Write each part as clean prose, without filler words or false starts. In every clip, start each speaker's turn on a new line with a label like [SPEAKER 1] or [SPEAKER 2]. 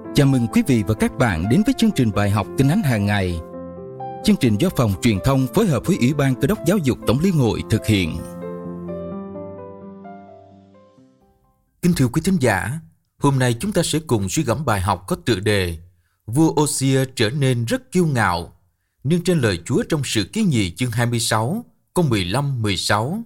[SPEAKER 1] Chào mừng quý vị và các bạn đến với chương trình bài học Kinh Thánh hàng ngày. Chương trình do Phòng Truyền thông phối hợp với Ủy ban Cơ đốc Giáo dục Tổng Liên hội thực hiện. Kính thưa quý thính giả, hôm nay chúng ta sẽ cùng suy gẫm bài học có tựa đề Vua Ô-si-a trở nên rất kiêu ngạo, nương trên lời Chúa trong Sử Ký Nhì chương 26, câu 15-16.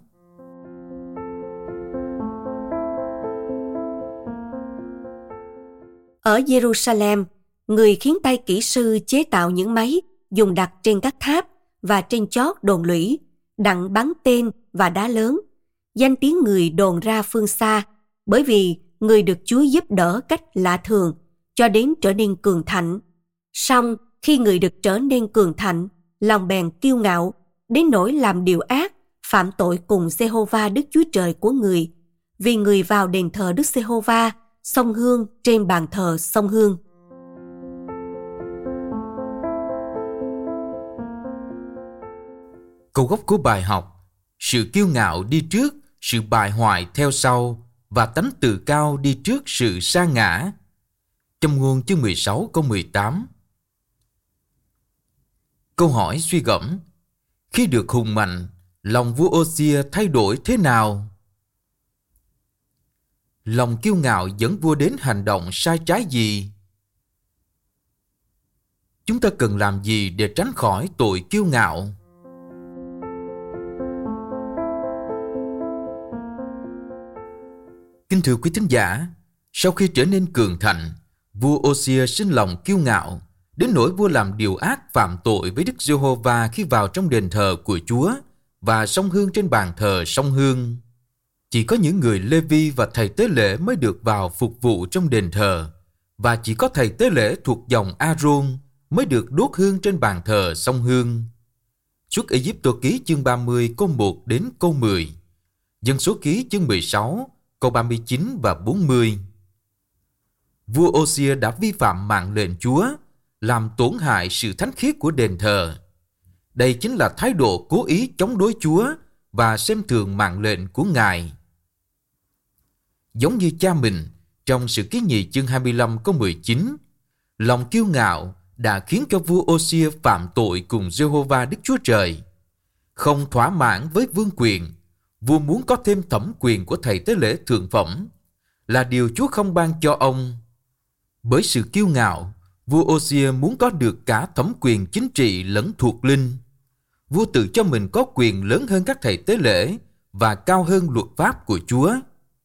[SPEAKER 2] Ở Jerusalem, người khiến tay kỹ sư chế tạo những máy dùng đặt trên các tháp và trên chót đồn lũy, đặng bắn tên và đá lớn. Danh tiếng người đồn ra phương xa, bởi vì người được Chúa giúp đỡ cách lạ thường, cho đến trở nên cường thạnh. Song khi người được trở nên cường thạnh, lòng bèn kiêu ngạo, đến nỗi làm điều ác, phạm tội cùng Giê-hô-va Đức Chúa Trời của người, vì người vào đền thờ Đức Giê-hô-va, xông hương trên bàn thờ xông hương.
[SPEAKER 1] Câu gốc của bài học: sự kiêu ngạo đi trước, sự bại hoại theo sau, và tánh tự cao đi trước sự sa ngã. Châm ngôn chương 16 câu 18. Câu hỏi suy gẫm: khi được hùng mạnh, lòng vua Ô-si-a thay đổi thế nào? Lòng kiêu ngạo dẫn vua đến hành động sai trái gì? Chúng ta cần làm gì để tránh khỏi tội kiêu ngạo? Kính thưa quý thính giả, sau khi trở nên cường thạnh, vua Ô-si-a sinh lòng kiêu ngạo, đến nỗi vua làm điều ác phạm tội với Đức Giê-hô-va khi vào trong đền thờ của Chúa và xông hương trên bàn thờ xông hương. Chỉ có những người Lê-vi và thầy tế lễ mới được vào phục vụ trong đền thờ, và chỉ có thầy tế lễ thuộc dòng A-rôn mới được đốt hương trên bàn thờ xông hương. Xuất Ê-díp-tô ký chương 30 câu 1 đến câu 10, Dân số ký chương 16 câu 39 và 40. Vua Ô-si-a đã vi phạm mạng lệnh Chúa, làm tổn hại sự thánh khiết của đền thờ. Đây chính là thái độ cố ý chống đối Chúa và xem thường mạng lệnh của Ngài. Giống như cha mình, trong Sử Ký Nhì chương 25 câu 19, lòng kiêu ngạo đã khiến cho vua Ô-si-a phạm tội cùng Giê-hô-va Đức Chúa Trời. Không thỏa mãn với vương quyền, vua muốn có thêm thẩm quyền của thầy tế lễ thượng phẩm, là điều Chúa không ban cho ông. Bởi sự kiêu ngạo, vua Ô-si-a muốn có được cả thẩm quyền chính trị lẫn thuộc linh. Vua tự cho mình có quyền lớn hơn các thầy tế lễ và cao hơn luật pháp của Chúa.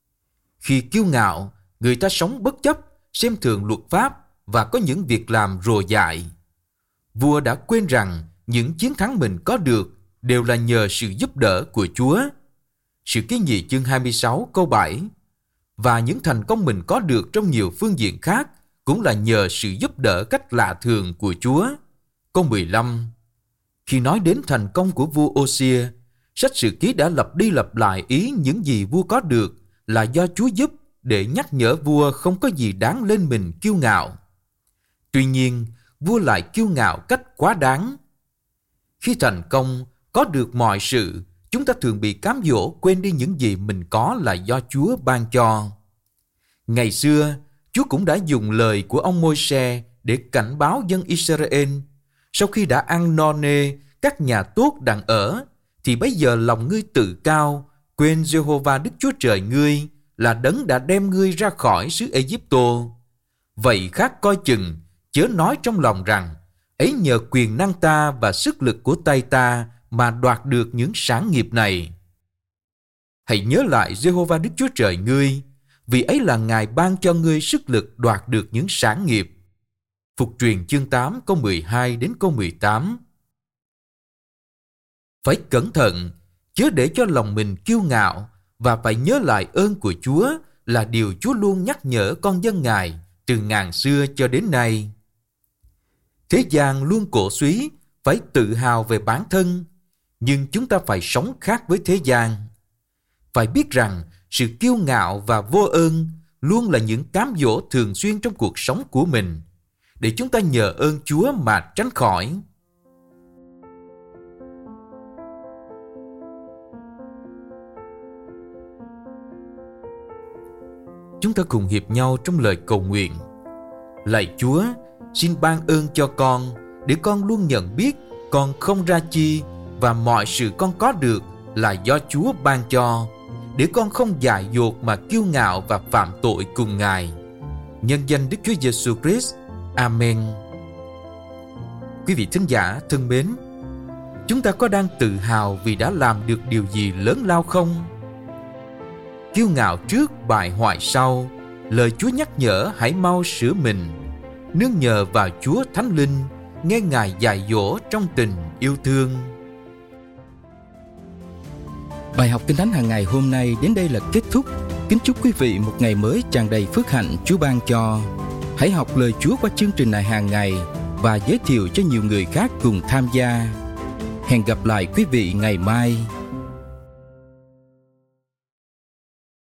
[SPEAKER 1] Khi kiêu ngạo, người ta sống bất chấp, xem thường luật pháp và có những việc làm rồ dại. Vua đã quên rằng những chiến thắng mình có được đều là nhờ sự giúp đỡ của Chúa. Sử Ký Nhì chương 26 câu 7. Và những thành công mình có được trong nhiều phương diện khác cũng là nhờ sự giúp đỡ cách lạ thường của Chúa. Câu 15. Khi nói đến thành công của vua Ô-si-a, sách Sử Ký đã lặp đi lặp lại ý những gì vua có được là do Chúa giúp, để nhắc nhở vua không có gì đáng lên mình kiêu ngạo. Tuy nhiên, vua lại kiêu ngạo cách quá đáng. Khi thành công, có được mọi sự, chúng ta thường bị cám dỗ quên đi những gì mình có là do Chúa ban cho. Ngày xưa, Chúa cũng đã dùng lời của ông Môi-se để cảnh báo dân Israel. Sau khi đã ăn no nê, các nhà tốt đặng ở, thì bây giờ lòng ngươi tự cao, quên Giê-hô-va Đức Chúa Trời ngươi là đấng đã đem ngươi ra khỏi xứ Ê-díp-tô. Vậy khác coi chừng, chớ nói trong lòng rằng, ấy nhờ quyền năng ta và sức lực của tay ta mà đoạt được những sản nghiệp này. Hãy nhớ lại Giê-hô-va Đức Chúa Trời ngươi, vì ấy là Ngài ban cho ngươi sức lực đoạt được những sản nghiệp. Phục truyền chương 8 câu 12 đến câu 18. Phải cẩn thận, chớ để cho lòng mình kiêu ngạo, và phải nhớ lại ơn của Chúa là điều Chúa luôn nhắc nhở con dân Ngài từ ngàn xưa cho đến nay. Thế gian luôn cổ suý phải tự hào về bản thân, nhưng chúng ta phải sống khác với thế gian. Phải biết rằng sự kiêu ngạo và vô ơn luôn là những cám dỗ thường xuyên trong cuộc sống của mình, để chúng ta nhờ ơn Chúa mà tránh khỏi. Chúng ta cùng hiệp nhau trong lời cầu nguyện. Lạy Chúa, xin ban ơn cho con để con luôn nhận biết con không ra chi và mọi sự con có được là do Chúa ban cho, để con không dại dột mà kiêu ngạo và phạm tội cùng Ngài. Nhân danh Đức Chúa Giêsu Christ. Amen. Quý vị thính giả thân mến, chúng ta có đang tự hào vì đã làm được điều gì lớn lao không? Kiêu ngạo trước, bại hoại sau, lời Chúa nhắc nhở hãy mau sửa mình, nương nhờ vào Chúa Thánh Linh, nghe Ngài dạy dỗ trong tình yêu thương.
[SPEAKER 3] Bài học Kinh Thánh hàng ngày hôm nay đến đây là kết thúc. Kính chúc quý vị một ngày mới tràn đầy phước hạnh Chúa ban cho. Hãy học lời Chúa qua chương trình này hàng ngày và giới thiệu cho nhiều người khác cùng tham gia. Hẹn gặp lại quý vị ngày mai.